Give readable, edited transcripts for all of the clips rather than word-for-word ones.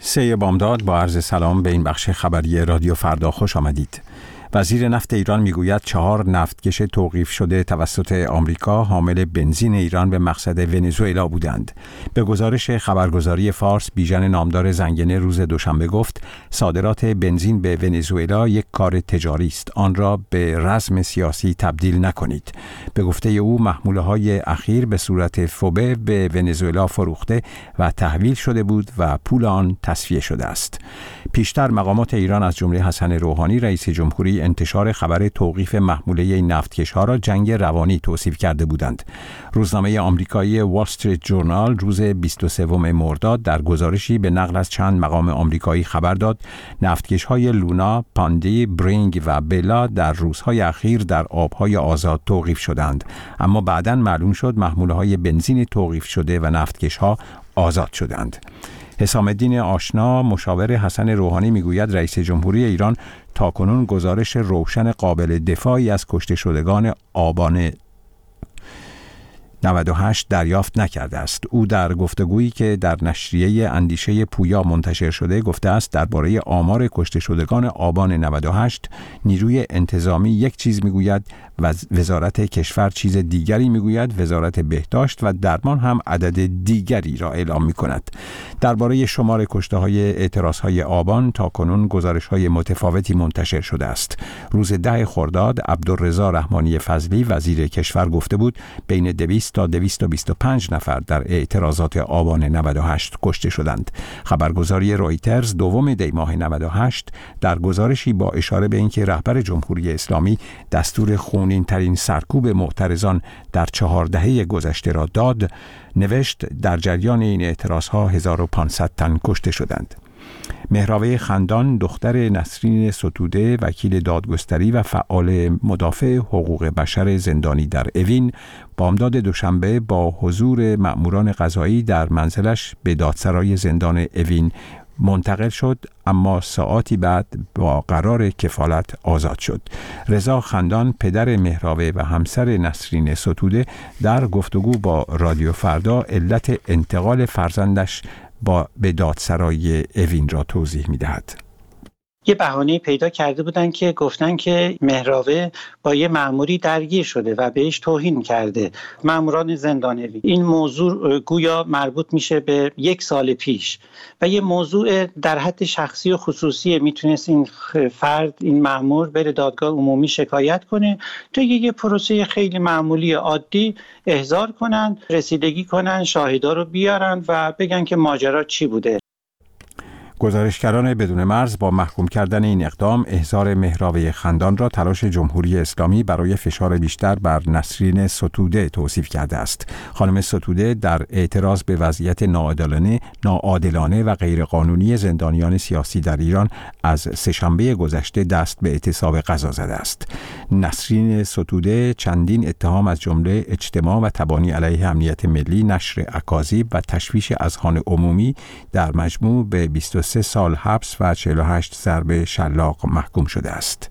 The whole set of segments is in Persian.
سه بامداد با عرض سلام به این بخش خبری رادیو فردا خوش آمدید. وزیر نفت ایران میگوید 4 نفتکش توقیف شده توسط آمریکا حامل بنزین ایران به مقصد ونزوئلا بودند. به گزارش خبرگزاری فارس، بیژن نامدار زنگنه روز دوشنبه گفت صادرات بنزین به ونزوئلا یک کار تجاری است، آن را به رزم سیاسی تبدیل نکنید. به گفته او محموله‌های اخیر به صورت فوبه به ونزوئلا فروخته و تحویل شده بود و پول آن تصفیه شده است. پیشتر مقامات ایران از جمله حسن روحانی رئیس جمهوری انتشار خبر توقیف محموله این نفتکش‌ها را جنگ روانی توصیف کرده بودند. روزنامه آمریکایی وال استریت جورنال روز 23 مرداد در گزارشی به نقل از چند مقام آمریکایی خبر داد نفتکش‌های لونا، پاندی، برینگ و بلا در روزهای اخیر در آب‌های آزاد توقیف شدند، اما بعداً معلوم شد محموله‌های بنزین توقیف شده و نفتکش‌ها آزاد شدند. حسام الدین آشنا مشاور حسن روحانی میگوید رئیس جمهوری ایران تاکنون گزارش روشن قابل دفاعی از کشته شدگان آبان 98 دریافت نکرده است. او در گفتگویی که در نشریه اندیشه پویا منتشر شده گفته است درباره آمار کشته شدگان آبان 98 نیروی انتظامی یک چیز میگوید و وزارت کشور چیز دیگری میگوید. وزارت بهداشت و درمان هم عدد دیگری را اعلام میکند. درباره شمار کشته‌های اعتراض‌های آبان تاکنون گزارش‌های متفاوتی منتشر شده است. روز 10 خرداد عبدالرضا رحمانی فضلی وزیر کشور گفته بود بین 200 تا 225 نفر در اعتراضات آبان 98 کشته شدند. خبرگزاری رویترز دوم دی ماه 98 در گزارشی با اشاره به اینکه رهبر جمهوری اسلامی دستور خونین ترین سرکوب معترضان در 4 دهه گذشته را داد، نوشت در جریان این اعتراضها 1500 تن کشته شدند. مهراوه خندان دختر نسرین ستوده وکیل دادگستری و فعال مدافع حقوق بشر زندانی در اوین بامداد دوشنبه با حضور مأموران قضایی در منزلش به دادسرای زندان اوین منتقل شد، اما ساعاتی بعد با قرار کفالت آزاد شد. رضا خندان پدر مهراوه و همسر نسرین ستوده در گفتگو با رادیو فردا علت انتقال فرزندش به دادسرای اوین را توضیح می‌دهد. یه بهانه پیدا کرده بودن که گفتن که مهراوه با یه مأموری درگیر شده و بهش توهین کرده. مأموران زندان اوین. این موضوع گویا مربوط میشه به 1 سال پیش و یه موضوع در حد شخصی و خصوصی. میتونست این فرد، این مأمور بره دادگاه عمومی شکایت کنه، توی یه پروسه خیلی معمولی عادی احضار کنن، رسیدگی کنن، شاهدا رو بیارن و بگن که ماجرا چی بوده. گزارشگران بدون مرز با محکوم کردن این اقدام احضار مهراوه خندان را تلاش جمهوری اسلامی برای فشار بیشتر بر نسرین ستوده توصیف کرده است. خانم ستوده در اعتراض به وضعیت ناعادلانه و غیرقانونی زندانیان سیاسی در ایران از سه‌شنبه گذشته دست به اعتصاب غذا زده است. نسرین ستوده چندین اتهام از جمله اجتماع و تبانی علیه امنیت ملی، نشر اکاذیب و تشویش اذهان عمومی در مجموع به 23 سال حبس و 48 ضرب شلاق محکوم شده است.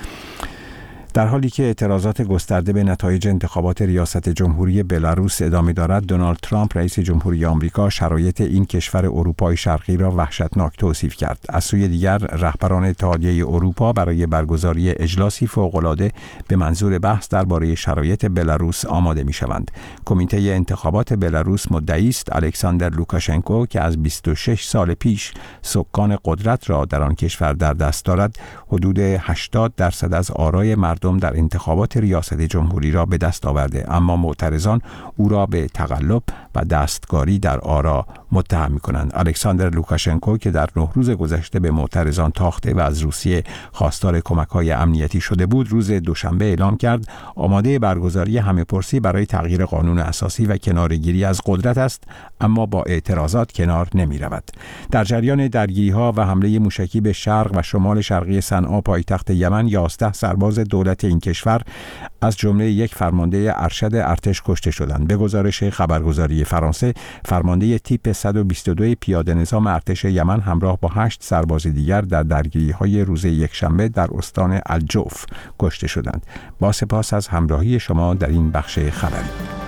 در حالی که اعتراضات گسترده به نتایج انتخابات ریاست جمهوری بلاروس ادامه دارد، دونالد ترامپ رئیس جمهوری آمریکا شرایط این کشور اروپای شرقی را وحشتناک توصیف کرد. از سوی دیگر رهبران اتحادیه اروپا برای برگزاری اجلاسی فوق‌العاده به منظور بحث درباره شرایط بلاروس آماده می‌شوند. کمیته انتخابات بلاروس مدعی است الکساندر لوکاشنکو که از 26 سال پیش سکان قدرت را در آن کشور در دست دارد، حدود 80% از آرای مردم در انتخابات ریاست جمهوری را به دست آورده، اما معترضان او را به تقلب و دستکاری در آرا متهم می‌کنند. الکساندر لوکاشنکو که در 9 روز گذشته به معترضان تاخته و از روسیه خواستار کمک‌های امنیتی شده بود، روز دوشنبه اعلام کرد آماده برگزاری همه‌پرسی برای تغییر قانون اساسی و کناره‌گیری از قدرت است، اما با اعتراضات کنار نمی‌رود. در جریان درگیری‌ها و حمله موشکی به شرق و شمال شرقی صنعا پایتخت یمن 11 سرباز دولت این کشور از جمله یک فرمانده ارشد ارتش کشته شدند. به گزارش خبرگزاری فرانسه، فرمانده تیپ 122 پیاده نظام ارتش یمن همراه با 8 سرباز دیگر در درگیری‌های روز یکشنبه در استان الجوف کشته شدند. با سپاس از همراهی شما در این بخش خبری.